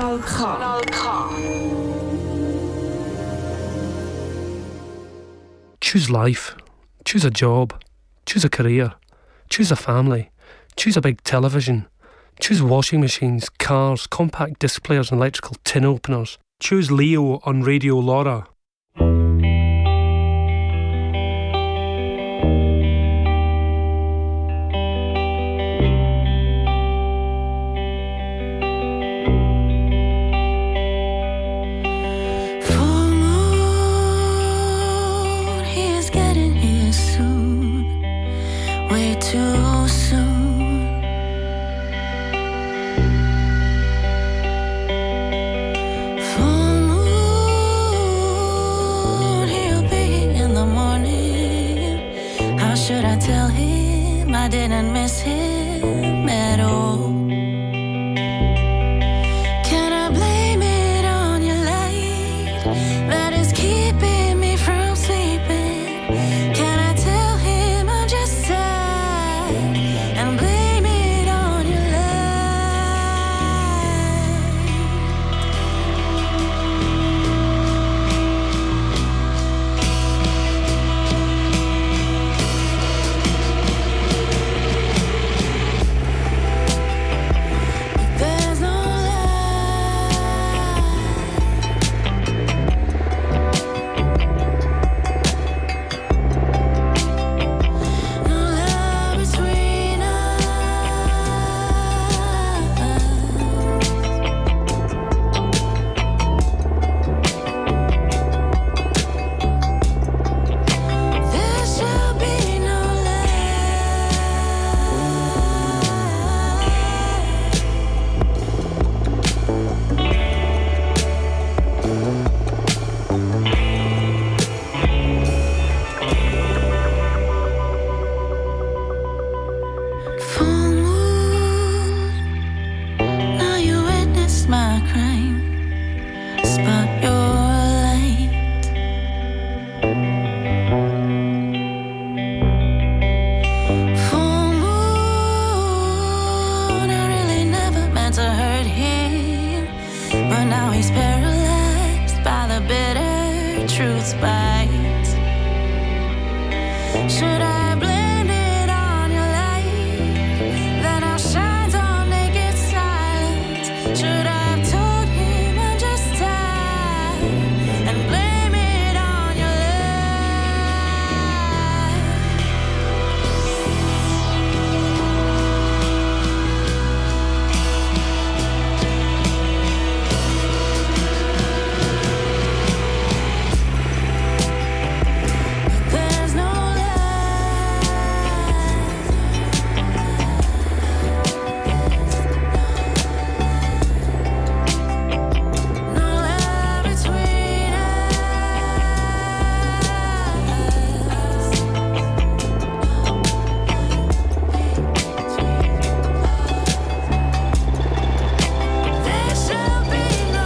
Kanal K. Choose life. Choose a job. Choose a career. Choose a family. Choose a big television. Choose washing machines, cars, compact disc players and electrical tin openers. Choose Leo on Radio Laura. Too soon. Full moon, he'll be in the morning. How should I tell him I didn't miss him at all? Can I blame it on your light that is keeping me from sleeping? Can I tell him I'm just sad and blame it on your there's no love between us. There shall be no full moon. Now you witnessed my crime. Spot your light. Full moon. I really never meant to hurt him, but now he's paralyzed by the bitter truth's bite. Should I blame it on your light that outshines all naked silence? Should I have told him I'm just tired and blame it on your there's no love between us. There shall be no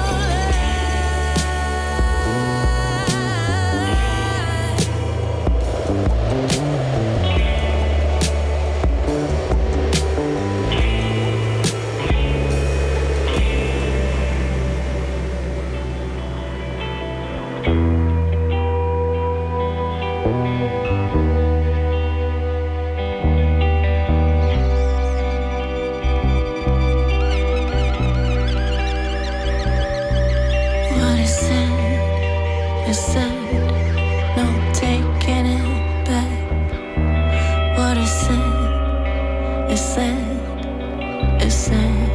what is said is said, no taking it back. What is said is said is said.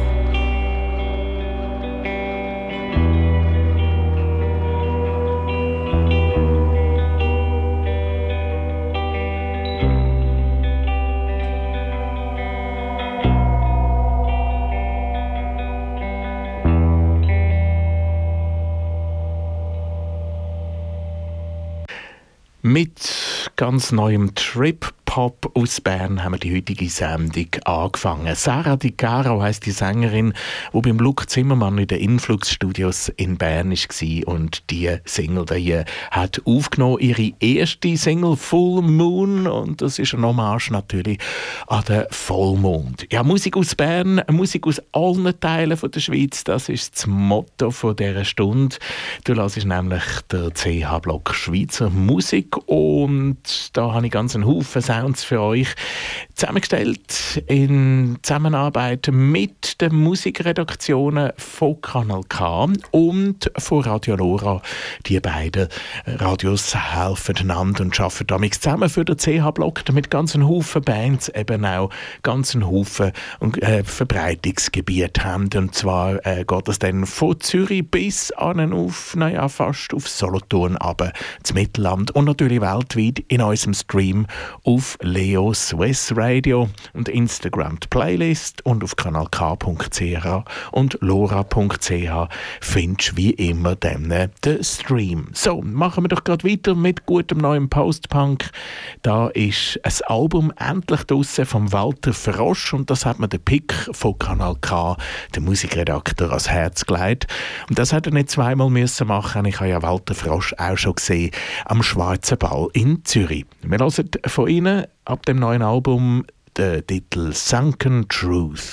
Mit ganz neuem Trip Pop aus Bern haben wir die heutige Sendung angefangen. Sarah Di Caro heisst die Sängerin, die beim Luc Zimmermann in den Influx Studios in Bern war und die Single hier hat aufgenommen, ihre erste Single Full Moon, und das ist ein Hommage natürlich an den Vollmond. Ja, Musik aus Bern, Musik aus allen Teilen von der Schweiz, das ist das Motto von dieser Stunde. Du hörst nämlich der CH-Block Schweizer Musik und da habe ich ganz einen Haufen Sounds für euch zusammengestellt in Zusammenarbeit mit den Musikredaktionen von Kanal K und von Radio Lora. Die beiden Radios helfen einander und arbeiten damit zusammen für den CH-Block, damit ganz einen Haufen Bands eben auch ganz einen Haufen Verbreitungsgebiet haben. Und zwar geht es dann von Zürich bis an auf, fast auf Solothurn runter, das Mittelland und natürlich weltweit in unserem Stream auf Leo Swiss Radio und Instagram die Playlist, und auf kanalk.ch und lora.ch findest du wie immer den Stream. So, machen wir doch gerade weiter mit gutem neuen Post-Punk. Da ist ein Album endlich draussen von Walter Frosch und das hat mir der Pick von Kanal K, der Musikredakteur, ans Herz gelegt. Und das hat er nicht zweimal müssen machen. Ich habe ja Walter Frosch auch schon gesehen am Schwarzen Ball in Zürich. Wir hören von Ihnen ab dem neuen Album den Titel Sunken Truth.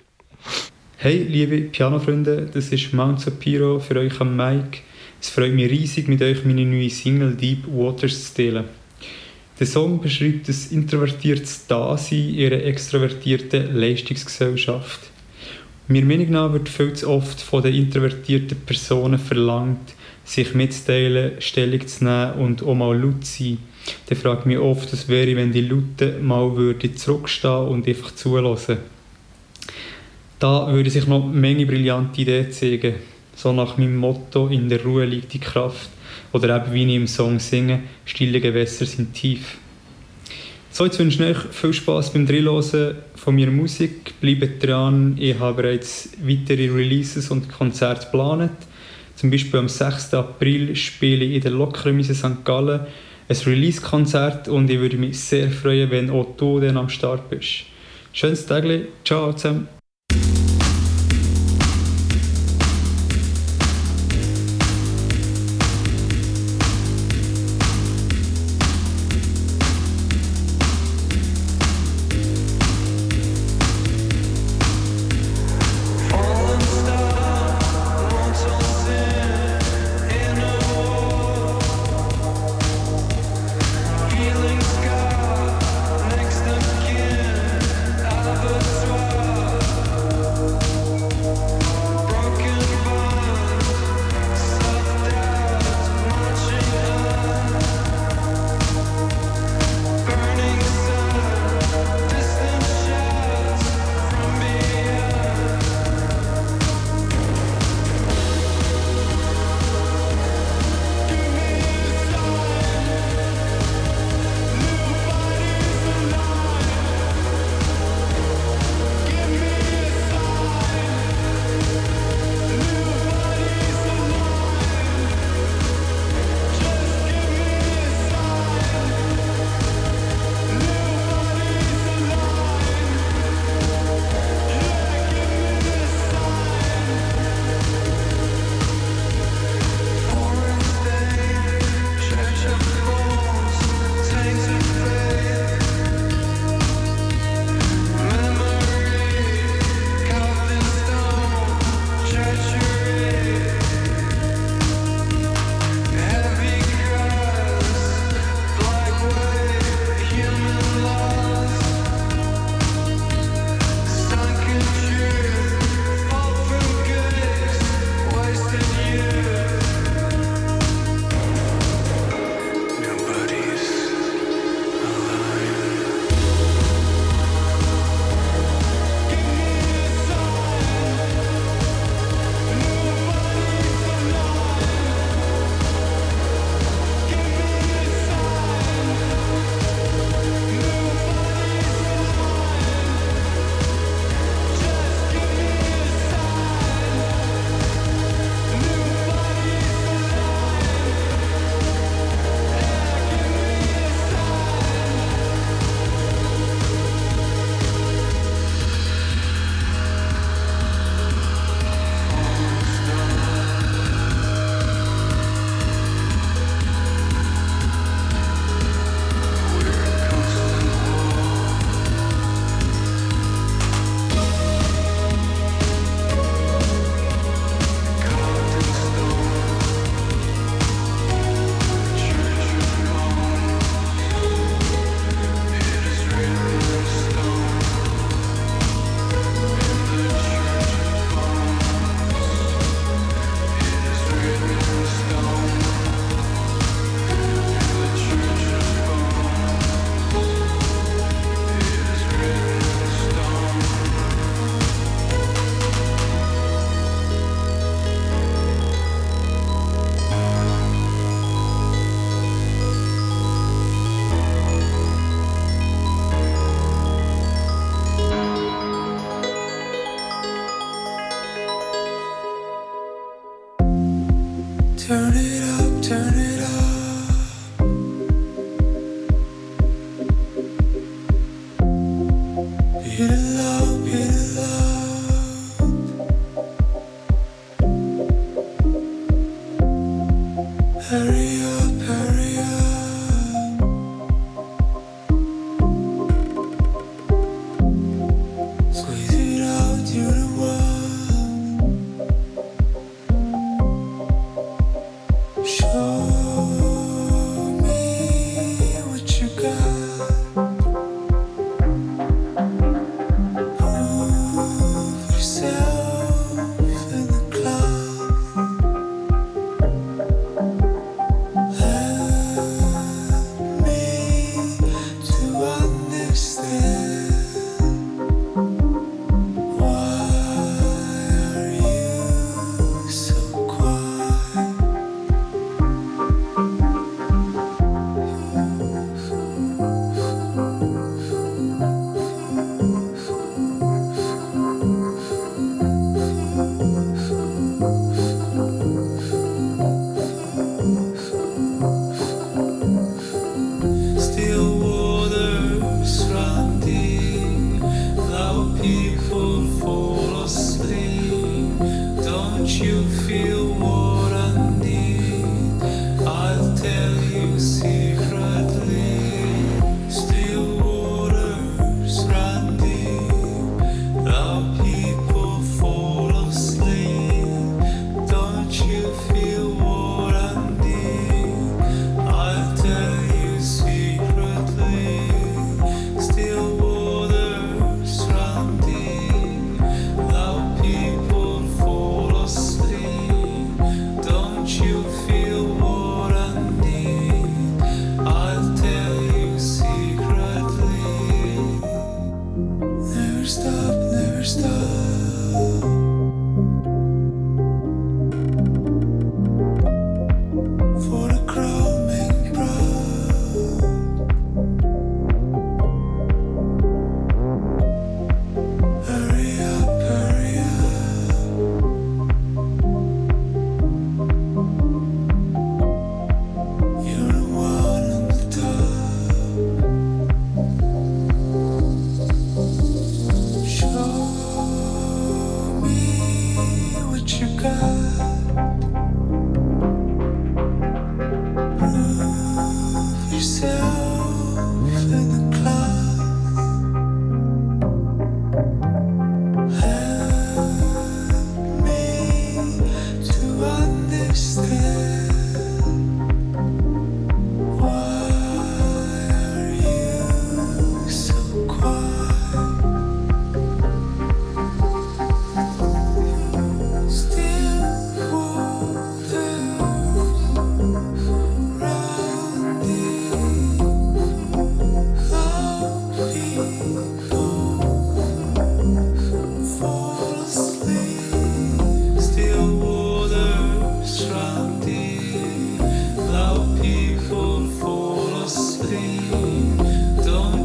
Hey, liebe Pianofreunde, das ist Mount Sapiro für euch am Mic. Es freut mich riesig, mit euch meine neue Single Deep Waters zu teilen. Der Song beschreibt das introvertiertes Dasein in einer extrovertierten Leistungsgesellschaft. Meiner Meinung nach wird viel zu oft von den introvertierten Personen verlangt, sich mitzuteilen, Stellung zu nehmen und auch mal laut zu sein. Dann frage ich mich oft, was wäre, wenn die Lauten mal zurückstehen und einfach zuhören. Da würde sich noch eine Menge brillante Ideen zeigen. So nach meinem Motto, in der Ruhe liegt die Kraft. Oder eben wie ich im Song singe, stille Gewässer sind tief. So, jetzt wünsche ich euch viel Spass beim Drinhören von meiner Musik. Bleibt dran, ich habe bereits weitere Releases und Konzerte geplant. Zum Beispiel am 6. April spiele ich in der Lokremise St. Gallen ein Release-Konzert und ich würde mich sehr freuen, wenn auch du dann am Start bist. Schönes Tagli, ciao zusammen. Next of kin, out of a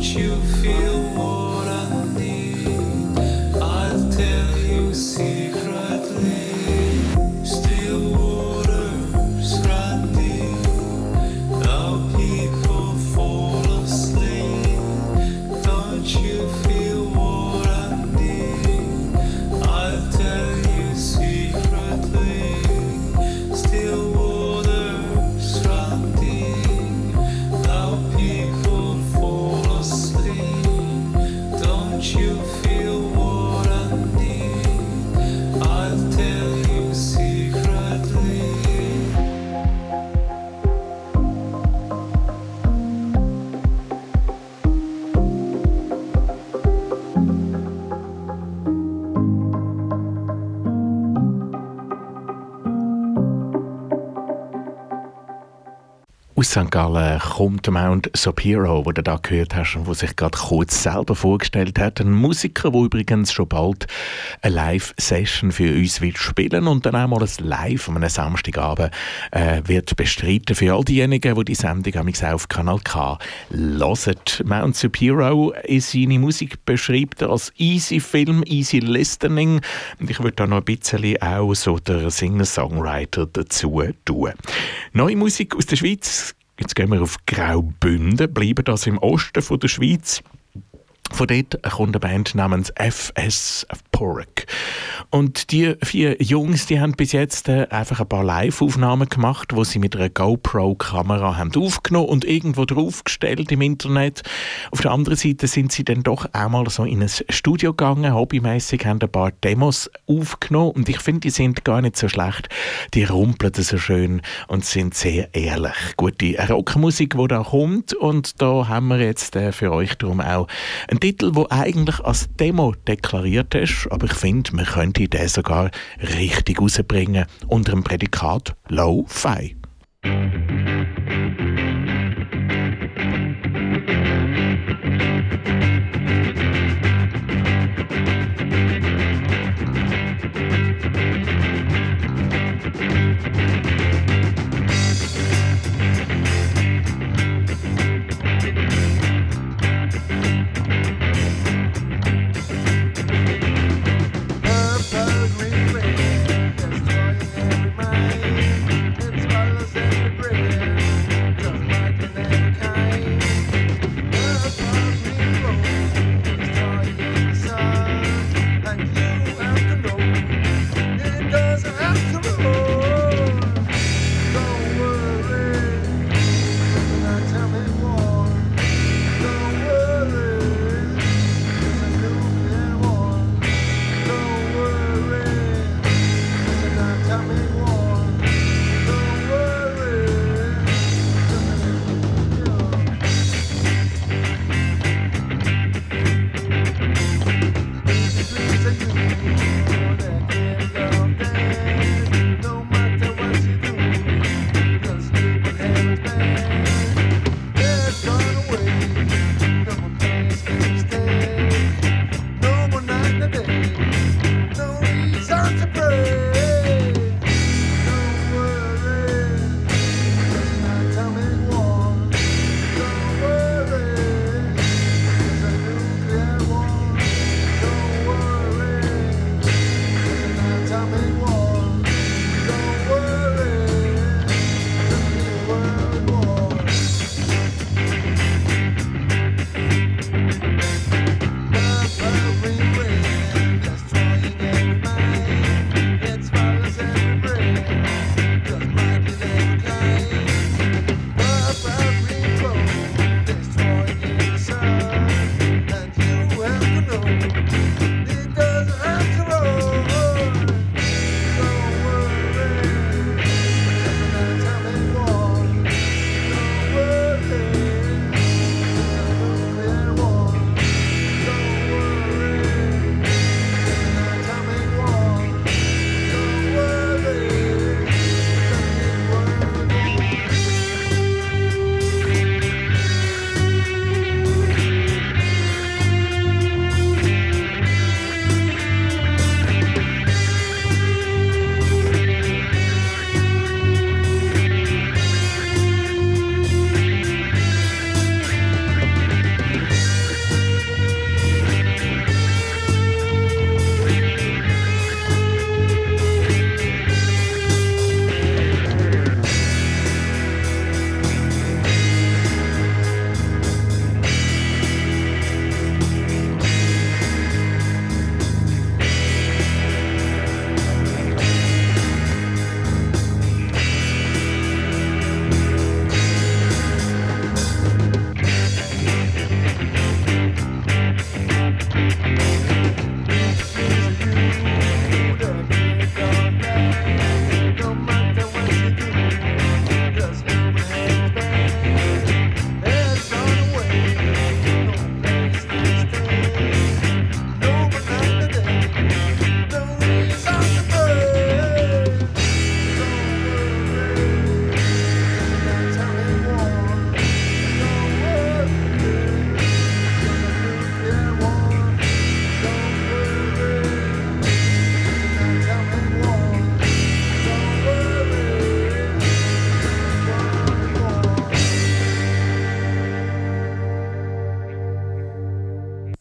Aus St. Gallen kommt Mount Sopiro, wo du da gehört hast und wo sich gerade kurz selber vorgestellt hat. Ein Musiker, der übrigens schon bald eine Live-Session für uns wird spielen und dann auch mal ein Live an einem Samstagabend wird bestreiten für all diejenigen, die die Sendung auf Kanal K hören. Mount Sopiro ist seine Musik beschreibt als easy Film, easy Listening und ich würde da noch ein bisschen auch so der Singer-Songwriter dazu tun. Neue Musik aus der Schweiz. Jetzt gehen wir auf Graubünden, bleiben das im Osten von der Schweiz. Von dort kommt eine Band namens FS Pork. Und die 4 Jungs, die haben bis jetzt einfach ein paar Live-Aufnahmen gemacht, wo sie mit einer GoPro-Kamera haben aufgenommen und irgendwo draufgestellt im Internet. Auf der anderen Seite sind sie dann doch einmal so in ein Studio gegangen, hobbymäßig, haben ein paar Demos aufgenommen und ich finde, die sind gar nicht so schlecht. Die rumpeln so schön und sind sehr ehrlich. Gute Rockmusik, die da kommt und da haben wir jetzt für euch darum auch ein Titel, der eigentlich als Demo deklariert ist, aber ich finde, man könnte den sogar richtig rausbringen unter dem Prädikat Lo-Fi.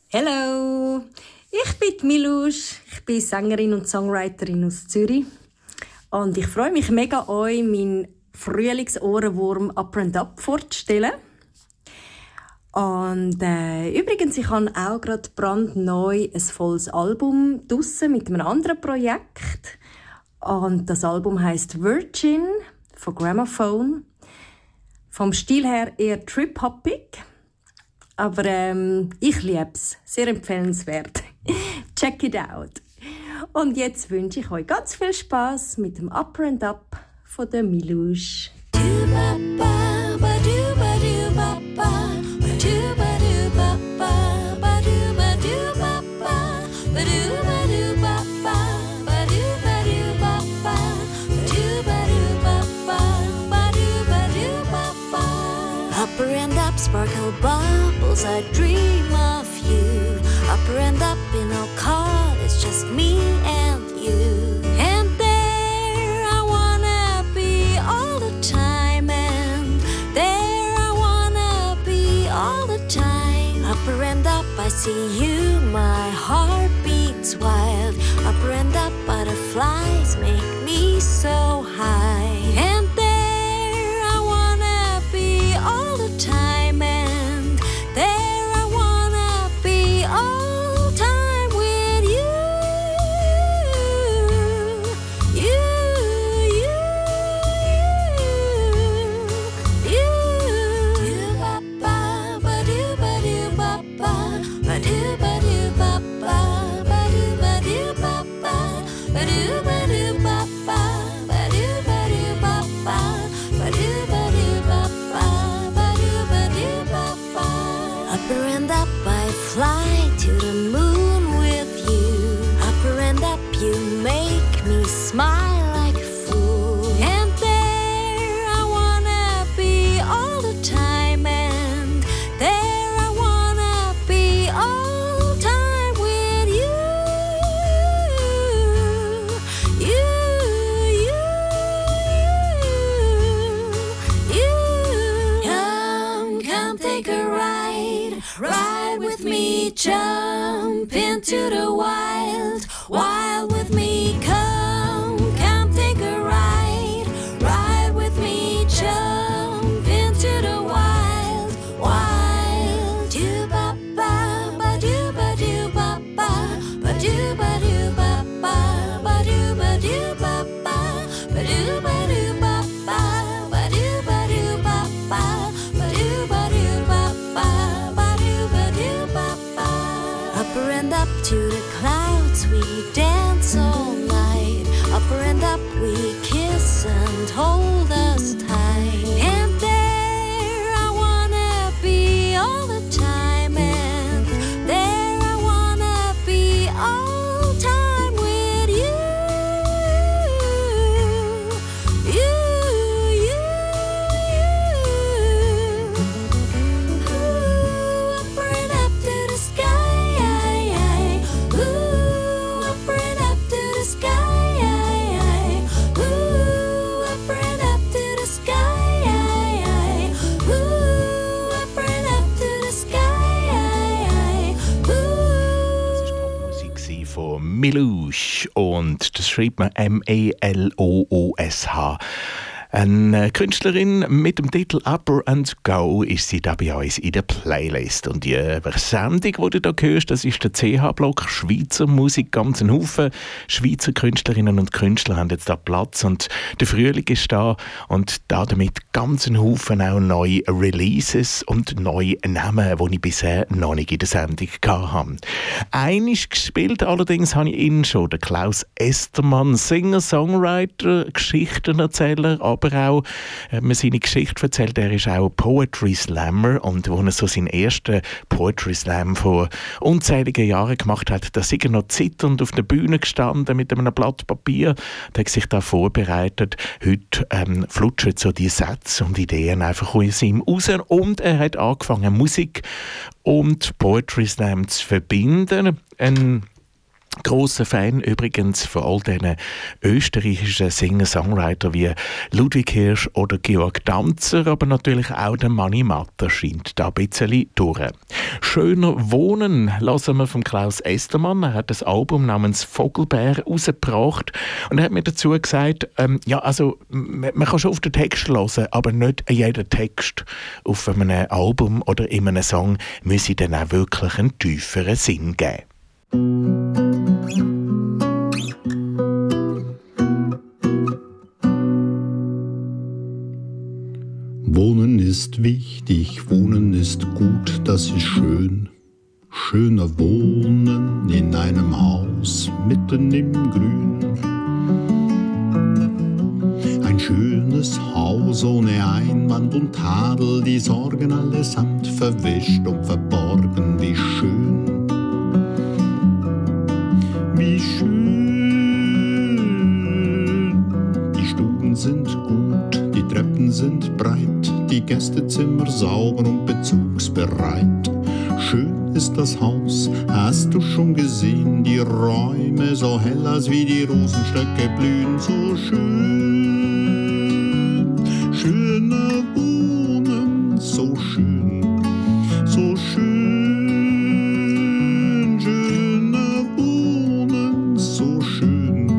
Hallo, ich bin Milusch, ich bin Sängerin und Songwriterin aus Zürich und ich freue mich mega, euch meinen Frühlingsohrenwurm Up and Up vorzustellen. Und übrigens, ich habe auch gerade brandneu ein volles Album draussen mit einem anderen Projekt und das Album heisst Virgin von Gramophone. Vom Stil her eher trip-hoppig. Aber ich liebe es. Sehr empfehlenswert. Check it out. Und jetzt wünsche ich euch ganz viel Spass mit dem Upper and Up von der Milusch. Upper and up, sparkle bubbles, I dream of you. Upper and up in a car, it's just me and you. And there I wanna be all the time, and there I wanna be all the time. Upper and up, I see you, my heart beats wild. Upper and up, butterflies make me so high. And there I wanna be all the time, and there I wanna be all time with you. You, you, you, you. Do ba ba ba do ba do ba ba ba do ba do ba ba ba do ba do ba ba ba do ba do ba ba ba do ba do ba ba ba do ba do ba ba ba do ba do ba ba. Upper and up, I fly to the moon with you. Upper and up, you make me smile like a fool. And there I wanna be all the time, and there I wanna be all time with you. You, you, you, you. Come take a ride, ride with me, jump into the wild, wild with me. Come take a ride, ride with me, jump into the wild, wild. Do ba ba ba do ba do ba ba ba do ba do ba ba ba do ba do ba ba ba do ba do ba ba ba do ba do ba ba ba do ba do ba ba ba do ba do ba ba. Upper and up to the clouds, we dance all night. Upper and up, we kiss and hold us tight. And there I wanna be all the time, and there I wanna be all time with you. You, you, you. Ooh, upper and up to the sky. Ooh, upper and up to the sky. Ooh, upper and up to the sky. Ooh, upper and up to the sky. Das war Popmusik von Milusch und das schreibt man M-E-L-O-O-S-H. Eine Künstlerin mit dem Titel Upper and Go ist sie da bei uns in der Playlist. Und die Sendung, die du hier hörst, das ist der CH-Block Schweizer Musik. Ganz ein Haufen Schweizer Künstlerinnen und Künstler haben jetzt da Platz. Und der Frühling ist da und damit ganz ein Haufen auch neue Releases und neue Namen, die ich bisher noch nicht in der Sendung hatte. Einiges gespielt allerdings habe ich ihn schon, der Klaus Estermann, Singer, Songwriter, Geschichtenerzähler, aber auch man seine Geschichte erzählt. Er ist auch Poetry Slammer und wo er so seinen ersten Poetry Slam vor unzähligen Jahren gemacht hat, da ist er noch zitternd auf der Bühne gestanden mit einem Blatt Papier. Der hat sich da vorbereitet. Heute flutschen so die Sätze und Ideen einfach aus ihm raus und er hat angefangen, Musik und Poetry Slam zu verbinden. Ein Grosser Fan übrigens von all diesen österreichischen Singer-Songwriter wie Ludwig Hirsch oder Georg Danzer, aber natürlich auch der Mani Matter scheint da ein bisschen durch. «Schöner Wohnen» hören wir von Klaus Estermann. Er hat das Album namens «Vogelbär» rausgebracht und er hat mir dazu gesagt, man kann schon auf den Text hören, aber nicht jeder Text auf einem Album oder in einem Song müsse dann auch wirklich einen tieferen Sinn geben. Wohnen ist wichtig, Wohnen ist gut, das ist schön. Schöner Wohnen in einem Haus mitten im Grün. Ein schönes Haus ohne Einwand und Tadel, die Sorgen allesamt verwischt und verborgen, wie schön. Wie schön. Die Stuben sind gut, die Treppen sind breit, die Gästezimmer sauber und bezugsbereit. Schön ist das Haus, hast du schon gesehen, die Räume so hell als wie die Rosenstöcke blühen, so schön. Schöner Wohnen, so schön, so schön. Schöner Wohnen, so schön.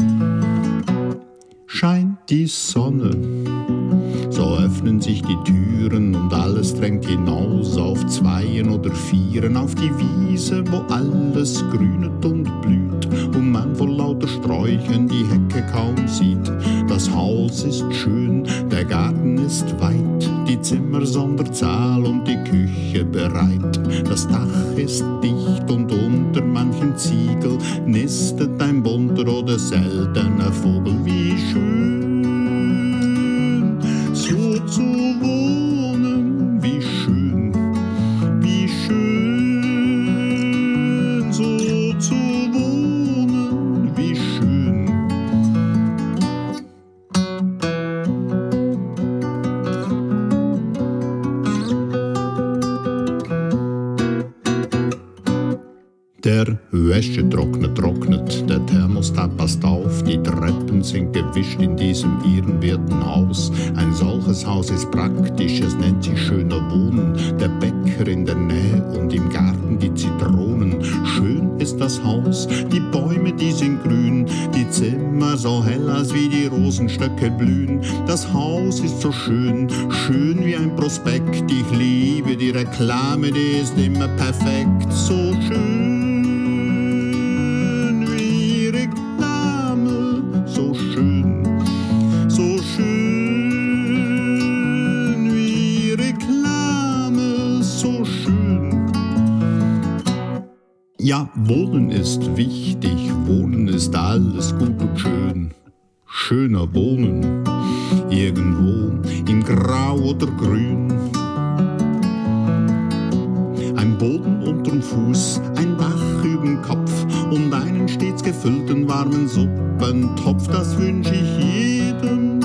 Scheint die Sonne, so öffnen sich die Türen und alles drängt hinaus auf Zweien oder Vieren auf die Wiese, wo alles grünet und blüht und man vor lauter Sträuchern die Hecke kaum sieht. Das Haus ist schön, der Garten ist weit, die Zimmer Sonderzahl und die Küche bereit. Das Dach ist dicht und unter manchem Ziegel nistet ein bunter oder seltener Vogel. Wie schön so zu wohnen, wie schön, wie schön, so zu wohnen, wie schön. Der Wäschetrockner trocknet, der Thermostat passt auf, die Treppen sind gewischt in diesem ehrenwerten Haus. Ein solches Haus ist praktisch, es nennt sich schöner Wohnen. Der Bäcker in der Nähe und im Garten die Zitronen. Schön ist das Haus, die Bäume, die sind grün, die Zimmer so hell als wie die Rosenstöcke blühen. Das Haus ist so schön, schön wie ein Prospekt. Ich liebe die Reklame, die ist immer perfekt, so schön. So schön, so schön wie Reklame, so schön. Ja, Wohnen ist wichtig, Wohnen ist alles gut und schön. Schöner Wohnen, irgendwo in Grau oder Grün. Ein Boden unterm Fuß, ein Dach überm Kopf und einen stets gefüllten warmen Suppentopf, das wünsch ich jedem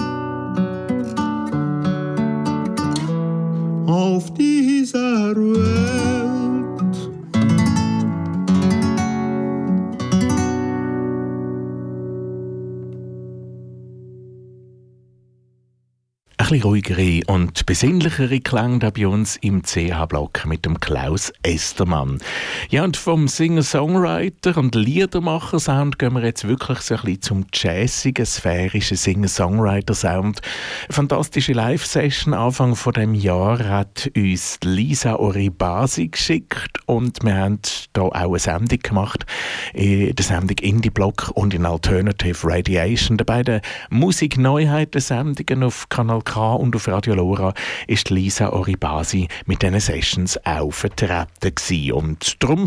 auf dieser Welt. Ein bisschen ruhigere und besinnlichere Klang da bei uns im CH-Block mit dem Klaus Estermann. Ja, und vom Singer-Songwriter und Liedermacher-Sound gehen wir jetzt wirklich so ein bisschen zum jazzigen, sphärischen Singer-Songwriter-Sound. Eine fantastische Live-Session Anfang von dem Jahr hat uns Lisa Oribasi geschickt und wir haben da auch eine Sendung gemacht, in der Sendung Indie-Block und in Alternative Radiation. Die beiden Musikneuheiten-Sendungen auf Kanal K und auf Radio Lora ist Lisa Oribasi mit diesen Sessions auch vertreten gewesen. Und darum